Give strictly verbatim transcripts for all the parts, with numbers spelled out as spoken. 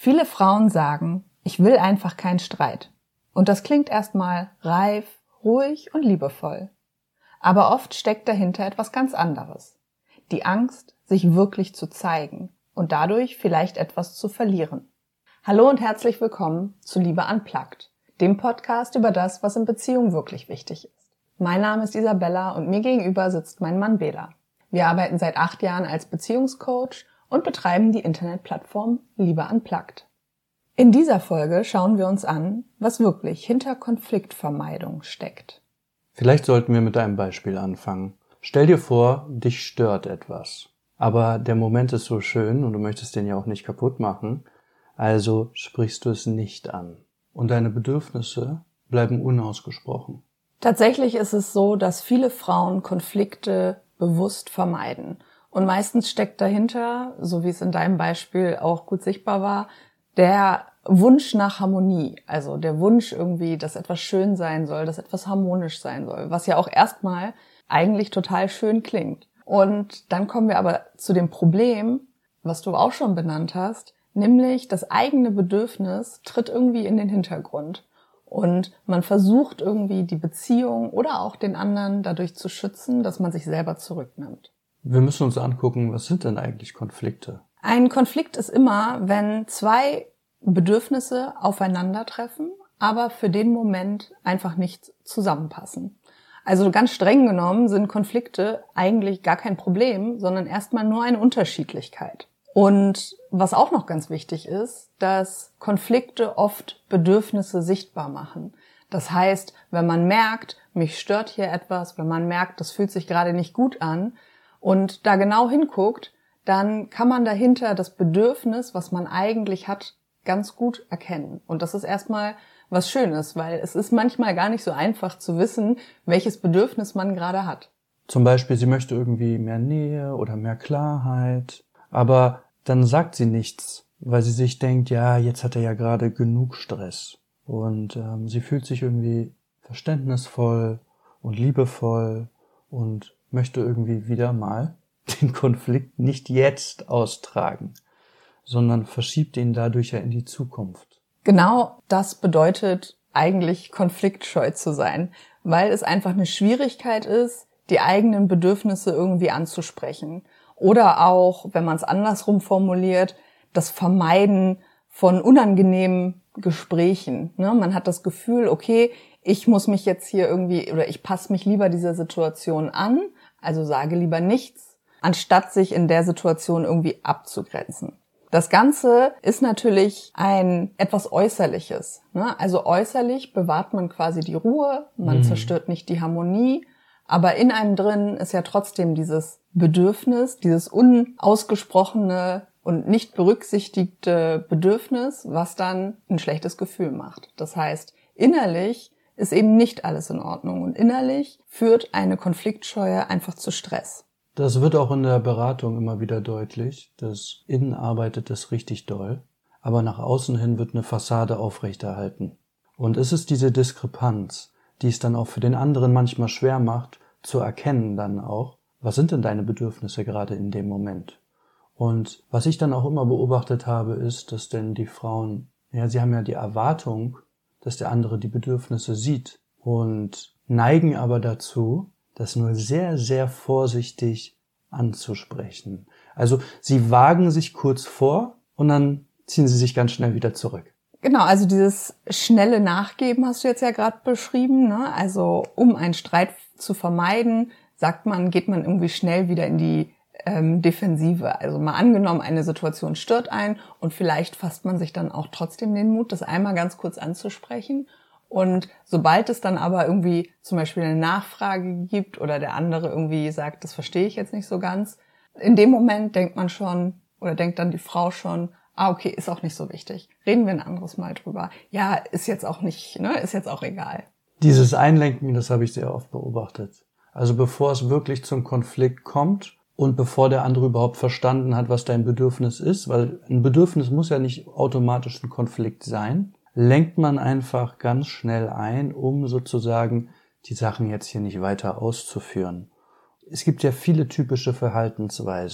Viele Frauen sagen, ich will einfach keinen Streit. Und das klingt erstmal reif, ruhig und liebevoll. Aber oft steckt dahinter etwas ganz anderes. Die Angst, sich wirklich zu zeigen und dadurch vielleicht etwas zu verlieren. Hallo und herzlich willkommen zu Liebe Unplugged, dem Podcast über das, was in Beziehungen wirklich wichtig ist. Mein Name ist Isabella und mir gegenüber sitzt mein Mann Bela. Wir arbeiten seit acht Jahren als Beziehungscoach und betreiben die Internetplattform Liebe Unplugged. In dieser Folge schauen wir uns an, was wirklich hinter Konfliktvermeidung steckt. Vielleicht sollten wir mit einem Beispiel anfangen. Stell dir vor, dich stört etwas. Aber der Moment ist so schön und du möchtest den ja auch nicht kaputt machen, also sprichst du es nicht an. Und deine Bedürfnisse bleiben unausgesprochen. Tatsächlich ist es so, dass viele Frauen Konflikte bewusst vermeiden. Und meistens steckt dahinter, so wie es in deinem Beispiel auch gut sichtbar war, der Wunsch nach Harmonie. Also der Wunsch irgendwie, dass etwas schön sein soll, dass etwas harmonisch sein soll. Was ja auch erstmal eigentlich total schön klingt. Und dann kommen wir aber zu dem Problem, was du auch schon benannt hast, nämlich das eigene Bedürfnis tritt irgendwie in den Hintergrund. Und man versucht irgendwie die Beziehung oder auch den anderen dadurch zu schützen, dass man sich selber zurücknimmt. Wir müssen uns angucken, was sind denn eigentlich Konflikte? Ein Konflikt ist immer, wenn zwei Bedürfnisse aufeinandertreffen, aber für den Moment einfach nicht zusammenpassen. Also ganz streng genommen sind Konflikte eigentlich gar kein Problem, sondern erstmal nur eine Unterschiedlichkeit. Und was auch noch ganz wichtig ist, dass Konflikte oft Bedürfnisse sichtbar machen. Das heißt, wenn man merkt, mich stört hier etwas, wenn man merkt, das fühlt sich gerade nicht gut an und da genau hinguckt, dann kann man dahinter das Bedürfnis, was man eigentlich hat, ganz gut erkennen. Und das ist erstmal was Schönes, weil es ist manchmal gar nicht so einfach zu wissen, welches Bedürfnis man gerade hat. Zum Beispiel, sie möchte irgendwie mehr Nähe oder mehr Klarheit, aber dann sagt sie nichts, weil sie sich denkt, ja, jetzt hat er ja gerade genug Stress. Und ähm, sie fühlt sich irgendwie verständnisvoll und liebevoll und möchte irgendwie wieder mal den Konflikt nicht jetzt austragen, sondern verschiebt ihn dadurch ja in die Zukunft. Genau das bedeutet eigentlich konfliktscheu zu sein, weil es einfach eine Schwierigkeit ist, die eigenen Bedürfnisse irgendwie anzusprechen. Oder auch, wenn man es andersrum formuliert, das Vermeiden von unangenehmen Gesprächen. Ne? Man hat das Gefühl, okay, ich muss mich jetzt hier irgendwie oder ich passe mich lieber dieser Situation an, also sage lieber nichts, anstatt sich in der Situation irgendwie abzugrenzen. Das Ganze ist natürlich ein etwas Äußerliches. Ne? Also äußerlich bewahrt man quasi die Ruhe, man mhm. zerstört nicht die Harmonie, aber in einem drin ist ja trotzdem dieses Bedürfnis, dieses unausgesprochene und nicht berücksichtigte Bedürfnis, was dann ein schlechtes Gefühl macht. Das heißt, innerlich ist eben nicht alles in Ordnung und innerlich führt eine Konfliktscheue einfach zu Stress. Das wird auch in der Beratung immer wieder deutlich. Das Innen arbeitet das richtig doll, aber nach außen hin wird eine Fassade aufrechterhalten. Und es ist diese Diskrepanz, die es dann auch für den anderen manchmal schwer macht, zu erkennen dann auch, was sind denn deine Bedürfnisse gerade in dem Moment? Und was ich dann auch immer beobachtet habe, ist, dass denn die Frauen, ja, sie haben ja die Erwartung, dass der andere die Bedürfnisse sieht und neigen aber dazu, das nur sehr, sehr vorsichtig anzusprechen. Also sie wagen sich kurz vor und dann ziehen sie sich ganz schnell wieder zurück. Genau, also dieses schnelle Nachgeben hast du jetzt ja gerade beschrieben, ne? Also um einen Streit zu vermeiden, sagt man, geht man irgendwie schnell wieder in die ähm, Defensive. Also mal angenommen, eine Situation stört einen und vielleicht fasst man sich dann auch trotzdem den Mut, das einmal ganz kurz anzusprechen. Und sobald es dann aber irgendwie zum Beispiel eine Nachfrage gibt oder der andere irgendwie sagt, das verstehe ich jetzt nicht so ganz, in dem Moment denkt man schon oder denkt dann die Frau schon, ah, okay, ist auch nicht so wichtig. Reden wir ein anderes Mal drüber. Ja, ist jetzt auch nicht, ne, ist jetzt auch egal. Dieses Einlenken, das habe ich sehr oft beobachtet. Also bevor es wirklich zum Konflikt kommt und bevor der andere überhaupt verstanden hat, was dein Bedürfnis ist, weil ein Bedürfnis muss ja nicht automatisch ein Konflikt sein, lenkt man einfach ganz schnell ein, um sozusagen die Sachen jetzt hier nicht weiter auszuführen. Es gibt ja viele typische Verhaltensweisen,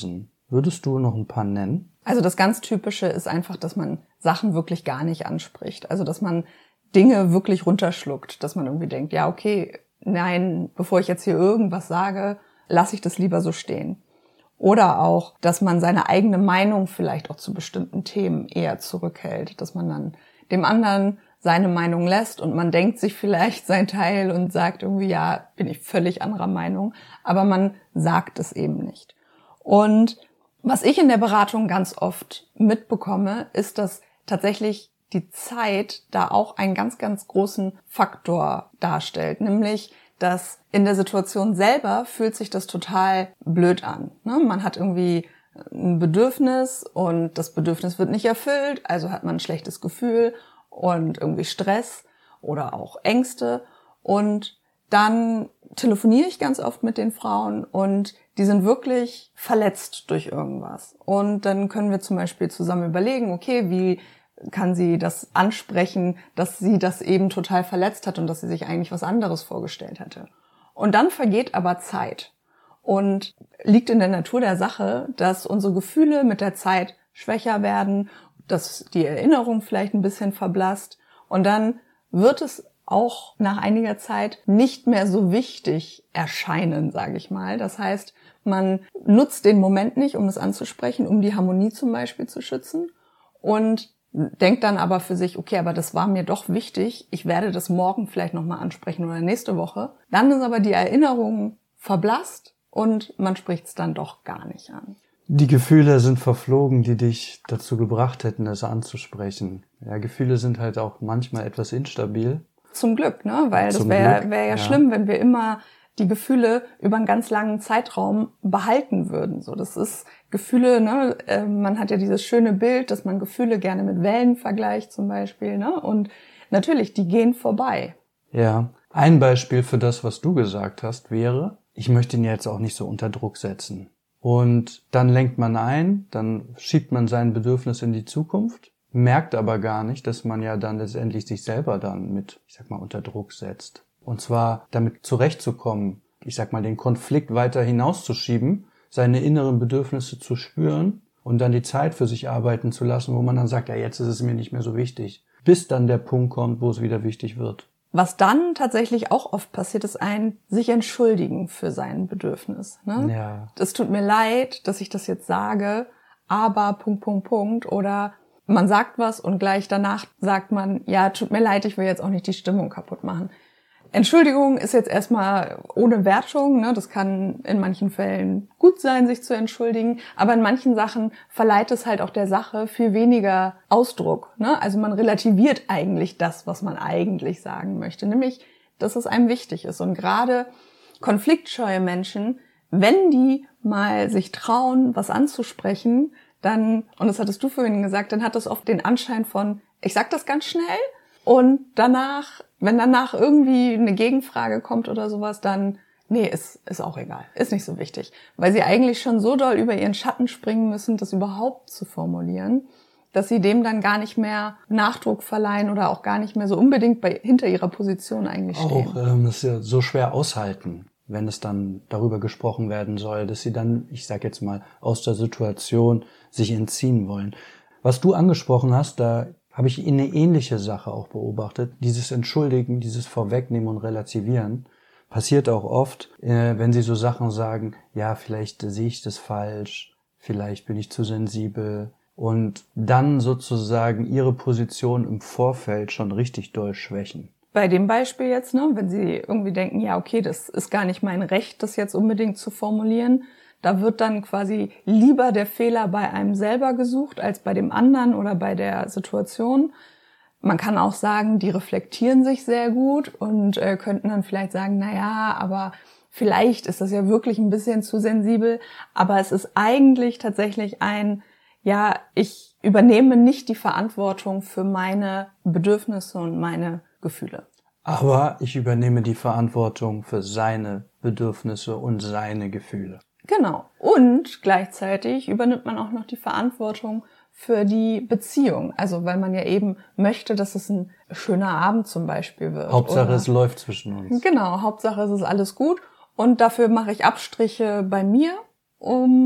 Würdest du noch ein paar nennen? Also das ganz Typische ist einfach, dass man Sachen wirklich gar nicht anspricht. Also dass man Dinge wirklich runterschluckt, dass man irgendwie denkt, ja okay, nein, bevor ich jetzt hier irgendwas sage, lasse ich das lieber so stehen. Oder auch, dass man seine eigene Meinung vielleicht auch zu bestimmten Themen eher zurückhält, dass man dann dem anderen seine Meinung lässt und man denkt sich vielleicht sein Teil und sagt irgendwie, ja, bin ich völlig anderer Meinung, aber man sagt es eben nicht. Und was ich in der Beratung ganz oft mitbekomme, ist, dass tatsächlich die Zeit da auch einen ganz, ganz großen Faktor darstellt, nämlich dass in der Situation selber fühlt sich das total blöd an. Ne? Man hat irgendwie ein Bedürfnis und das Bedürfnis wird nicht erfüllt, also hat man ein schlechtes Gefühl und irgendwie Stress oder auch Ängste. Und dann telefoniere ich ganz oft mit den Frauen und die sind wirklich verletzt durch irgendwas. Und dann können wir zum Beispiel zusammen überlegen, okay, wie kann sie das ansprechen, dass sie das eben total verletzt hat und dass sie sich eigentlich was anderes vorgestellt hatte. Und dann vergeht aber Zeit. Und liegt in der Natur der Sache, dass unsere Gefühle mit der Zeit schwächer werden, dass die Erinnerung vielleicht ein bisschen verblasst. Und dann wird es auch nach einiger Zeit nicht mehr so wichtig erscheinen, sage ich mal. Das heißt, man nutzt den Moment nicht, um es anzusprechen, um die Harmonie zum Beispiel zu schützen und denkt dann aber für sich, okay, aber das war mir doch wichtig, ich werde das morgen vielleicht nochmal ansprechen oder nächste Woche. Dann ist aber die Erinnerung verblasst und man spricht es dann doch gar nicht an. Die Gefühle sind verflogen, die dich dazu gebracht hätten, es anzusprechen. Ja, Gefühle sind halt auch manchmal etwas instabil. Zum Glück, ne? Weil Zum das wäre Glück, wär ja, ja schlimm, wenn wir immer die Gefühle über einen ganz langen Zeitraum behalten würden. So, das ist Gefühle, ne? Äh, man hat ja dieses schöne Bild, dass man Gefühle gerne mit Wellen vergleicht zum Beispiel, ne? Und natürlich, die gehen vorbei. Ja, ein Beispiel für das, was du gesagt hast, wäre, ich möchte ihn jetzt auch nicht so unter Druck setzen. Und dann lenkt man ein, dann schiebt man sein Bedürfnis in die Zukunft, merkt aber gar nicht, dass man ja dann letztendlich sich selber dann mit, ich sag mal, unter Druck setzt. Und zwar damit zurechtzukommen, ich sag mal, den Konflikt weiter hinauszuschieben, seine inneren Bedürfnisse zu spüren und dann die Zeit für sich arbeiten zu lassen, wo man dann sagt, ja, jetzt ist es mir nicht mehr so wichtig. Bis dann der Punkt kommt, wo es wieder wichtig wird. Was dann tatsächlich auch oft passiert, ist ein sich entschuldigen für sein Bedürfnis. Ne? Ja. Es tut mir leid, dass ich das jetzt sage, aber Punkt, Punkt, Punkt. Oder man sagt was und gleich danach sagt man, ja, tut mir leid, ich will jetzt auch nicht die Stimmung kaputt machen. Entschuldigung ist jetzt erstmal ohne Wertung, ne? Das kann in manchen Fällen gut sein, sich zu entschuldigen, aber in manchen Sachen verleiht es halt auch der Sache viel weniger Ausdruck, ne? Also man relativiert eigentlich das, was man eigentlich sagen möchte, nämlich, dass es einem wichtig ist. Und gerade konfliktscheue Menschen, wenn die mal sich trauen, was anzusprechen, dann, und das hattest du vorhin gesagt, dann hat das oft den Anschein von, ich sag das ganz schnell, und danach, wenn danach irgendwie eine Gegenfrage kommt oder sowas, dann, nee, ist, ist auch egal. Ist nicht so wichtig. Weil sie eigentlich schon so doll über ihren Schatten springen müssen, das überhaupt zu formulieren, dass sie dem dann gar nicht mehr Nachdruck verleihen oder auch gar nicht mehr so unbedingt bei, hinter ihrer Position eigentlich stehen. Auch, ähm, das ist ja so schwer aushalten, wenn es dann darüber gesprochen werden soll, dass sie dann, ich sag jetzt mal, aus der Situation sich entziehen wollen. Was du angesprochen hast, da habe ich eine ähnliche Sache auch beobachtet. Dieses Entschuldigen, dieses Vorwegnehmen und Relativieren passiert auch oft, äh, wenn sie so Sachen sagen, ja, vielleicht sehe ich das falsch, vielleicht bin ich zu sensibel und dann sozusagen ihre Position im Vorfeld schon richtig doll schwächen. Bei dem Beispiel jetzt, ne, wenn sie irgendwie denken, ja, okay, das ist gar nicht mein Recht, das jetzt unbedingt zu formulieren, da wird dann quasi lieber der Fehler bei einem selber gesucht als bei dem anderen oder bei der Situation. Man kann auch sagen, die reflektieren sich sehr gut und äh, könnten dann vielleicht sagen, na ja, aber vielleicht ist das ja wirklich ein bisschen zu sensibel. Aber es ist eigentlich tatsächlich ein, ja, ich übernehme nicht die Verantwortung für meine Bedürfnisse und meine Gefühle. Aber ich übernehme die Verantwortung für seine Bedürfnisse und seine Gefühle. Genau. Und gleichzeitig übernimmt man auch noch die Verantwortung für die Beziehung. Also weil man ja eben möchte, dass es ein schöner Abend zum Beispiel wird. Hauptsache oder, es läuft zwischen uns. Genau, Hauptsache es ist alles gut. Und dafür mache ich Abstriche bei mir, um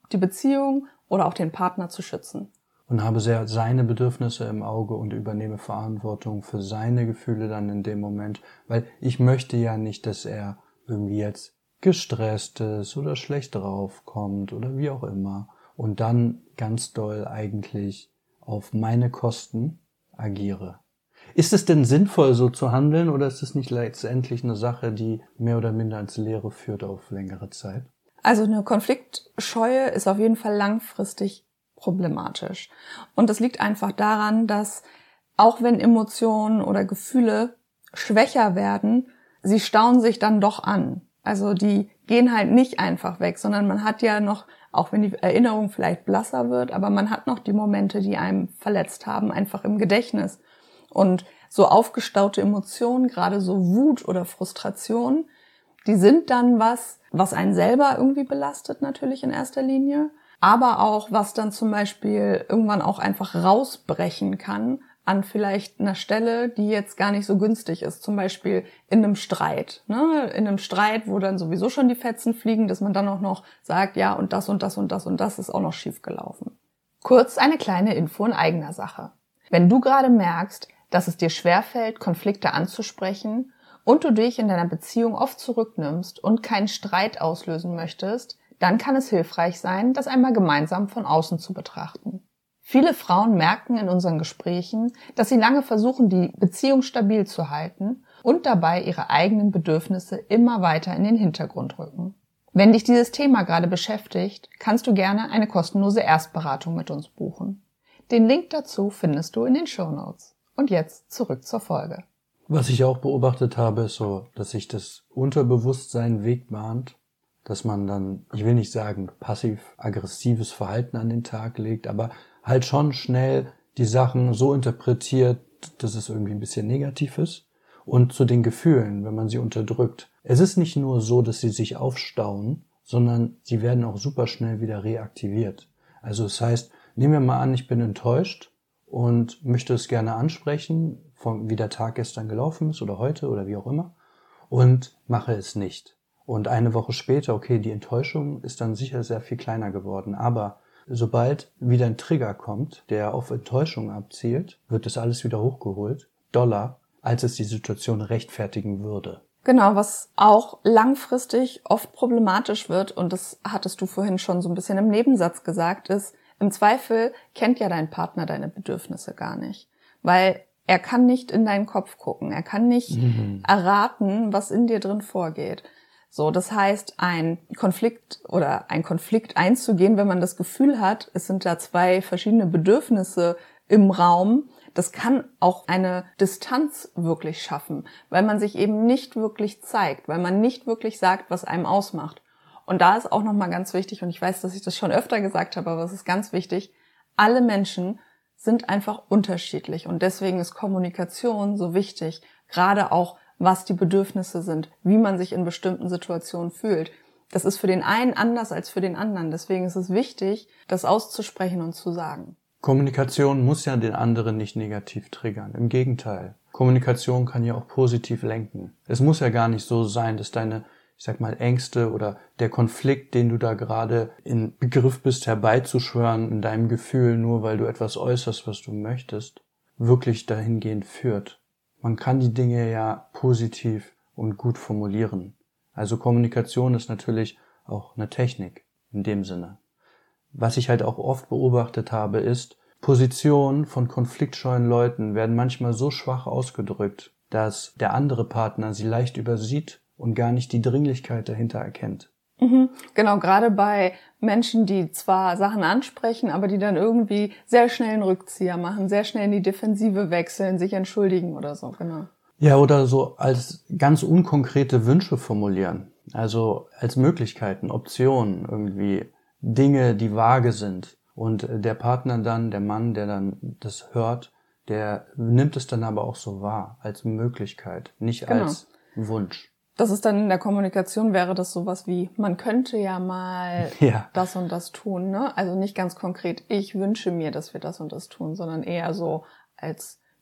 die Beziehung oder auch den Partner zu schützen. Und habe sehr seine Bedürfnisse im Auge und übernehme Verantwortung für seine Gefühle dann in dem Moment, weil ich möchte ja nicht, dass er irgendwie jetzt gestresst ist oder schlecht draufkommt oder wie auch immer und dann ganz doll eigentlich auf meine Kosten agiere. Ist es denn sinnvoll, so zu handeln, oder ist es nicht letztendlich eine Sache, die mehr oder minder ins Leere führt auf längere Zeit? Also eine Konfliktscheue ist auf jeden Fall langfristig problematisch. Und das liegt einfach daran, dass auch wenn Emotionen oder Gefühle schwächer werden, sie stauen sich dann doch an. Also die gehen halt nicht einfach weg, sondern man hat ja noch, auch wenn die Erinnerung vielleicht blasser wird, aber man hat noch die Momente, die einem verletzt haben, einfach im Gedächtnis. Und so aufgestaute Emotionen, gerade so Wut oder Frustration, die sind dann was, was einen selber irgendwie belastet natürlich in erster Linie, aber auch was dann zum Beispiel irgendwann auch einfach rausbrechen kann an vielleicht einer Stelle, die jetzt gar nicht so günstig ist. Zum Beispiel in einem Streit. Ne? In einem Streit, wo dann sowieso schon die Fetzen fliegen, dass man dann auch noch sagt, ja, und das und das und das und das ist auch noch schief gelaufen. Kurz eine kleine Info in eigener Sache. Wenn du gerade merkst, dass es dir schwerfällt, Konflikte anzusprechen und du dich in deiner Beziehung oft zurücknimmst und keinen Streit auslösen möchtest, dann kann es hilfreich sein, das einmal gemeinsam von außen zu betrachten. Viele Frauen merken in unseren Gesprächen, dass sie lange versuchen, die Beziehung stabil zu halten und dabei ihre eigenen Bedürfnisse immer weiter in den Hintergrund rücken. Wenn dich dieses Thema gerade beschäftigt, kannst du gerne eine kostenlose Erstberatung mit uns buchen. Den Link dazu findest du in den Shownotes. Und jetzt zurück zur Folge. Was ich auch beobachtet habe, ist so, dass sich das Unterbewusstsein Weg bahnt, dass man dann, ich will nicht sagen passiv-aggressives Verhalten an den Tag legt, aber halt schon schnell die Sachen so interpretiert, dass es irgendwie ein bisschen negativ ist. Und zu den Gefühlen, wenn man sie unterdrückt. Es ist nicht nur so, dass sie sich aufstauen, sondern sie werden auch super schnell wieder reaktiviert. Also das heißt, nehmen wir mal an, ich bin enttäuscht und möchte es gerne ansprechen, von wie der Tag gestern gelaufen ist oder heute oder wie auch immer, und mache es nicht. Und eine Woche später, okay, die Enttäuschung ist dann sicher sehr viel kleiner geworden, aber sobald wieder ein Trigger kommt, der auf Enttäuschung abzielt, wird das alles wieder hochgeholt, doller, als es die Situation rechtfertigen würde. Genau, was auch langfristig oft problematisch wird, und das hattest du vorhin schon so ein bisschen im Nebensatz gesagt, ist, im Zweifel kennt ja dein Partner deine Bedürfnisse gar nicht, weil er kann nicht in deinen Kopf gucken, er kann nicht mhm. erraten, was in dir drin vorgeht. So, das heißt, ein Konflikt oder ein Konflikt einzugehen, wenn man das Gefühl hat, es sind da zwei verschiedene Bedürfnisse im Raum, das kann auch eine Distanz wirklich schaffen, weil man sich eben nicht wirklich zeigt, weil man nicht wirklich sagt, was einem ausmacht. Und da ist auch nochmal ganz wichtig, und ich weiß, dass ich das schon öfter gesagt habe, aber es ist ganz wichtig, alle Menschen sind einfach unterschiedlich und deswegen ist Kommunikation so wichtig, gerade auch, was die Bedürfnisse sind, wie man sich in bestimmten Situationen fühlt. Das ist für den einen anders als für den anderen, deswegen ist es wichtig, das auszusprechen und zu sagen. Kommunikation muss ja den anderen nicht negativ triggern, im Gegenteil. Kommunikation kann ja auch positiv lenken. Es muss ja gar nicht so sein, dass deine, ich sag mal, Ängste oder der Konflikt, den du da gerade in Begriff bist herbeizuschwören in deinem Gefühl, nur weil du etwas äußerst, was du möchtest, wirklich dahingehend führt. Man kann die Dinge ja positiv und gut formulieren. Also Kommunikation ist natürlich auch eine Technik in dem Sinne. Was ich halt auch oft beobachtet habe, ist, Positionen von konfliktscheuen Leuten werden manchmal so schwach ausgedrückt, dass der andere Partner sie leicht übersieht und gar nicht die Dringlichkeit dahinter erkennt. Mhm, genau, gerade bei Menschen, die zwar Sachen ansprechen, aber die dann irgendwie sehr schnell einen Rückzieher machen, sehr schnell in die Defensive wechseln, sich entschuldigen oder so, genau. Ja, oder so als ganz unkonkrete Wünsche formulieren, also als Möglichkeiten, Optionen irgendwie, Dinge, die vage sind. Und der Partner dann, der Mann, der dann das hört, der nimmt es dann aber auch so wahr, als Möglichkeit, nicht genau. als Wunsch. Das ist dann in der Kommunikation, wäre das sowas wie, man könnte ja mal ja. das und das tun, ne? Also nicht ganz konkret, ich wünsche mir, dass wir das und das tun, sondern eher so als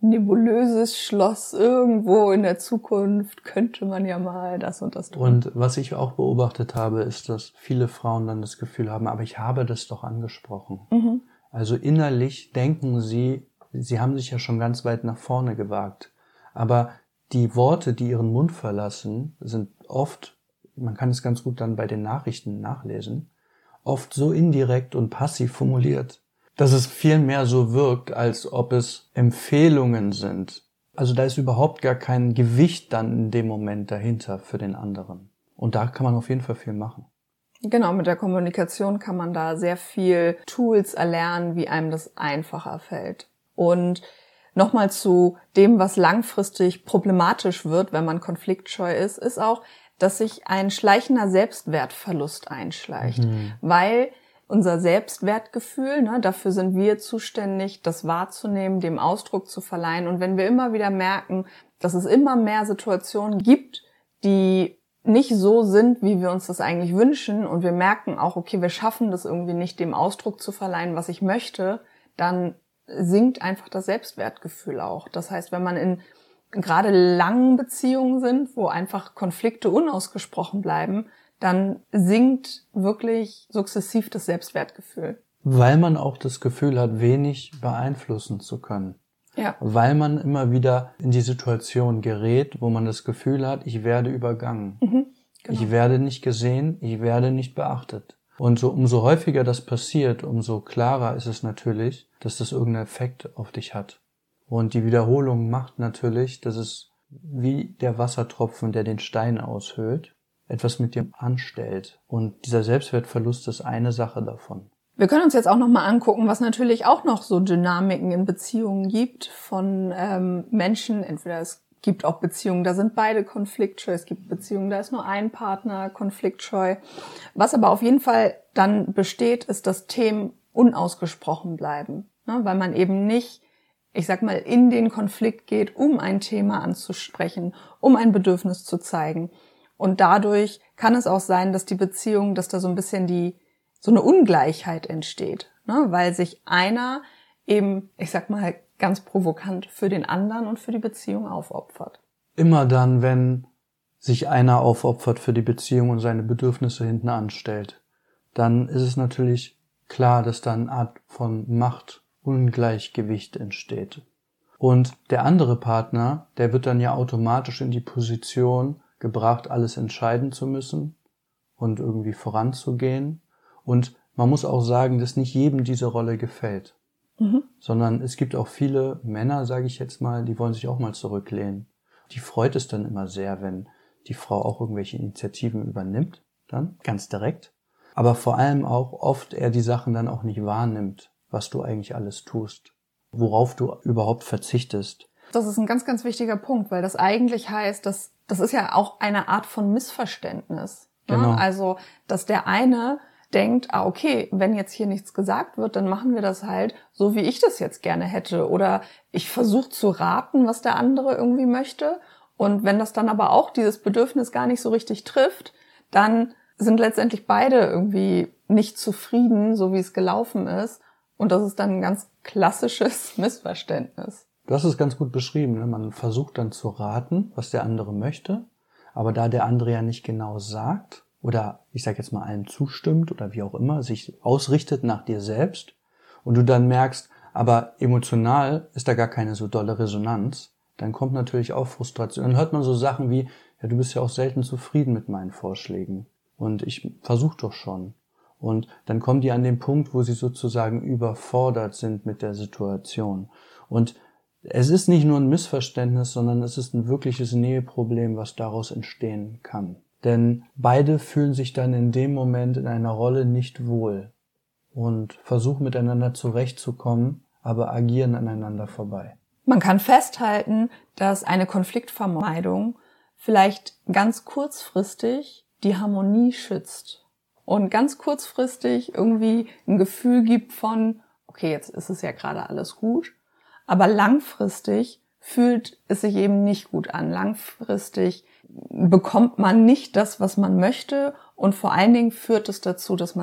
nebulöses Schloss irgendwo in der Zukunft, könnte man ja mal das und das tun. Und was ich auch beobachtet habe, ist, dass viele Frauen dann das Gefühl haben, aber ich habe das doch angesprochen. Mhm. Also innerlich denken sie, sie haben sich ja schon ganz weit nach vorne gewagt. Aber die Worte, die ihren Mund verlassen, sind oft, man kann es ganz gut dann bei den Nachrichten nachlesen, oft so indirekt und passiv formuliert, dass es viel mehr so wirkt, als ob es Empfehlungen sind. Also da ist überhaupt gar kein Gewicht dann in dem Moment dahinter für den anderen. Und da kann man auf jeden Fall viel machen. Genau, mit der Kommunikation kann man da sehr viel Tools erlernen, wie einem das einfacher fällt. Und nochmal zu dem, was langfristig problematisch wird, wenn man konfliktscheu ist, ist auch, dass sich ein schleichender Selbstwertverlust einschleicht. Mhm. Weil unser Selbstwertgefühl, ne, dafür sind wir zuständig, das wahrzunehmen, dem Ausdruck zu verleihen. Und wenn wir immer wieder merken, dass es immer mehr Situationen gibt, die nicht so sind, wie wir uns das eigentlich wünschen, und wir merken auch, okay, wir schaffen das irgendwie nicht, dem Ausdruck zu verleihen, was ich möchte, dann sinkt einfach das Selbstwertgefühl auch. Das heißt, wenn man in gerade langen Beziehungen sind, wo einfach Konflikte unausgesprochen bleiben, dann sinkt wirklich sukzessiv das Selbstwertgefühl. Weil man auch das Gefühl hat, wenig beeinflussen zu können. Ja. Weil man immer wieder in die Situation gerät, wo man das Gefühl hat, ich werde übergangen. Mhm, genau. Ich werde nicht gesehen, ich werde nicht beachtet. Und so umso häufiger das passiert, umso klarer ist es natürlich, dass das irgendeinen Effekt auf dich hat. Und die Wiederholung macht natürlich, dass es wie der Wassertropfen, der den Stein aushöhlt, etwas mit dir anstellt. Und dieser Selbstwertverlust ist eine Sache davon. Wir können uns jetzt auch nochmal angucken, was natürlich auch noch so Dynamiken in Beziehungen gibt von ähm, Menschen. Entweder es gibt auch Beziehungen, da sind beide konfliktscheu. Es gibt Beziehungen, da ist nur ein Partner konfliktscheu. Was aber auf jeden Fall dann besteht, ist, dass Themen unausgesprochen bleiben. Ne? Weil man eben nicht, ich sag mal, in den Konflikt geht, um ein Thema anzusprechen, um ein Bedürfnis zu zeigen. Und dadurch kann es auch sein, dass die Beziehung, dass da so ein bisschen die, so eine Ungleichheit entsteht, ne? Weil sich einer eben, ich sag mal, ganz provokant für den anderen und für die Beziehung aufopfert. Immer dann, wenn sich einer aufopfert für die Beziehung und seine Bedürfnisse hinten anstellt, dann ist es natürlich klar, dass da eine Art von Machtungleichgewicht entsteht. Und der andere Partner, der wird dann ja automatisch in die Position gebracht, alles entscheiden zu müssen und irgendwie voranzugehen. Und man muss auch sagen, dass nicht jedem diese Rolle gefällt. Mhm. Sondern es gibt auch viele Männer, sage ich jetzt mal, die wollen sich auch mal zurücklehnen. Die freut es dann immer sehr, wenn die Frau auch irgendwelche Initiativen übernimmt, dann ganz direkt. Aber vor allem auch oft er die Sachen dann auch nicht wahrnimmt, was du eigentlich alles tust, worauf du überhaupt verzichtest. Das ist ein ganz, ganz wichtiger Punkt, weil das eigentlich heißt, dass das ist ja auch eine Art von Missverständnis. Ne? Genau. Also, dass der eine denkt, ah, okay, wenn jetzt hier nichts gesagt wird, dann machen wir das halt so, wie ich das jetzt gerne hätte. Oder ich versuche zu raten, was der andere irgendwie möchte. Und wenn das dann aber auch dieses Bedürfnis gar nicht so richtig trifft, dann sind letztendlich beide irgendwie nicht zufrieden, so wie es gelaufen ist. Und das ist dann ein ganz klassisches Missverständnis. Du hast es ganz gut beschrieben, ne? Man versucht dann zu raten, was der andere möchte. Aber da der andere ja nicht genau sagt, oder ich sag jetzt mal allem zustimmt oder wie auch immer, sich ausrichtet nach dir selbst und du dann merkst, aber emotional ist da gar keine so dolle Resonanz, dann kommt natürlich auch Frustration. Dann hört man so Sachen wie, ja, du bist ja auch selten zufrieden mit meinen Vorschlägen und ich versuche doch schon. Und dann kommen die an den Punkt, wo sie sozusagen überfordert sind mit der Situation. Und es ist nicht nur ein Missverständnis, sondern es ist ein wirkliches Näheproblem, was daraus entstehen kann. Denn beide fühlen sich dann in dem Moment in einer Rolle nicht wohl und versuchen miteinander zurechtzukommen, aber agieren aneinander vorbei. Man kann festhalten, dass eine Konfliktvermeidung vielleicht ganz kurzfristig die Harmonie schützt und ganz kurzfristig irgendwie ein Gefühl gibt von, okay, jetzt ist es ja gerade alles gut, aber langfristig fühlt es sich eben nicht gut an. Langfristig bekommt man nicht das, was man möchte und vor allen Dingen führt es dazu, dass man sich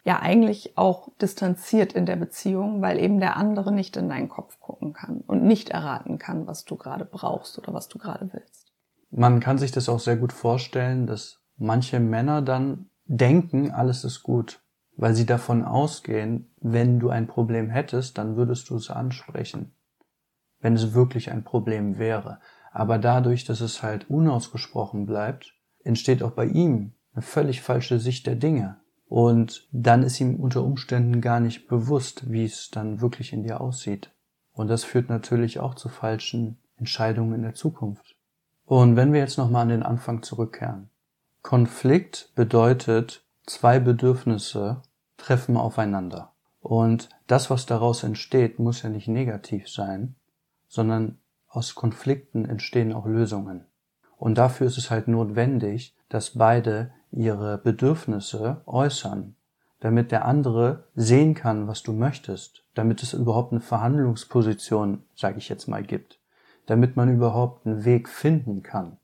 ja eigentlich auch distanziert in der Beziehung, weil eben der andere nicht in deinen Kopf gucken kann und nicht erraten kann, was du gerade brauchst oder was du gerade willst. Man kann sich das auch sehr gut vorstellen, dass manche Männer dann denken, alles ist gut, weil sie davon ausgehen, wenn du ein Problem hättest, dann würdest du es ansprechen, wenn es wirklich ein Problem wäre. Aber dadurch, dass es halt unausgesprochen bleibt, entsteht auch bei ihm eine völlig falsche Sicht der Dinge. Und dann ist ihm unter Umständen gar nicht bewusst, wie es dann wirklich in dir aussieht. Und das führt natürlich auch zu falschen Entscheidungen in der Zukunft. Und wenn wir jetzt nochmal an den Anfang zurückkehren. Konflikt bedeutet, zwei Bedürfnisse treffen aufeinander. Und das, was daraus entsteht, muss ja nicht negativ sein, sondern aus Konflikten entstehen auch Lösungen. Und dafür ist es halt notwendig, dass beide ihre Bedürfnisse äußern, damit der andere sehen kann, was du möchtest, damit es überhaupt eine Verhandlungsposition, sage ich jetzt mal, gibt, damit man überhaupt einen Weg finden kann.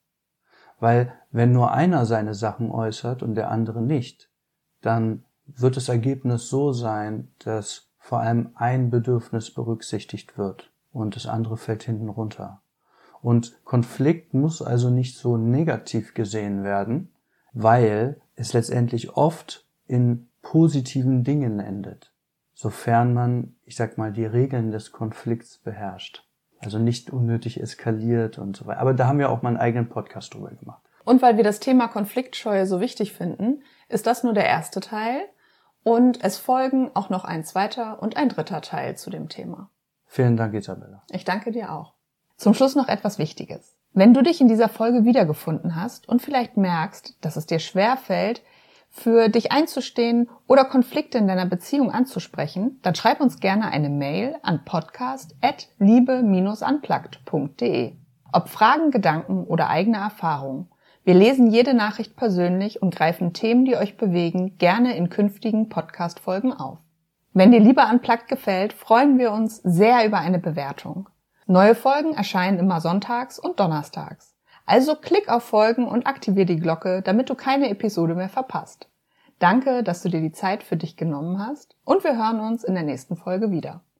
Weil wenn nur einer seine Sachen äußert und der andere nicht, dann wird das Ergebnis so sein, dass vor allem ein Bedürfnis berücksichtigt wird und das andere fällt hinten runter. Und Konflikt muss also nicht so negativ gesehen werden, weil es letztendlich oft in positiven Dingen endet, sofern man, ich sag mal, die Regeln des Konflikts beherrscht. Also nicht unnötig eskaliert und so weiter. Aber da haben wir auch mal einen eigenen Podcast drüber gemacht. Und weil wir das Thema Konfliktscheue so wichtig finden, ist das nur der erste Teil und es folgen auch noch ein zweiter und ein dritter Teil zu dem Thema. Vielen Dank, Isabella. Ich danke dir auch. Zum Schluss noch etwas Wichtiges. Wenn du dich in dieser Folge wiedergefunden hast und vielleicht merkst, dass es dir schwerfällt, für dich einzustehen oder Konflikte in deiner Beziehung anzusprechen, dann schreib uns gerne eine Mail an podcast at liebe unplugged punkt de. Ob Fragen, Gedanken oder eigene Erfahrungen. Wir lesen jede Nachricht persönlich und greifen Themen, die euch bewegen, gerne in künftigen Podcast-Folgen auf. Wenn dir Liebe Unplugged gefällt, freuen wir uns sehr über eine Bewertung. Neue Folgen erscheinen immer sonntags und donnerstags. Also klick auf Folgen und aktiviere die Glocke, damit du keine Episode mehr verpasst. Danke, dass du dir die Zeit für dich genommen hast und wir hören uns in der nächsten Folge wieder.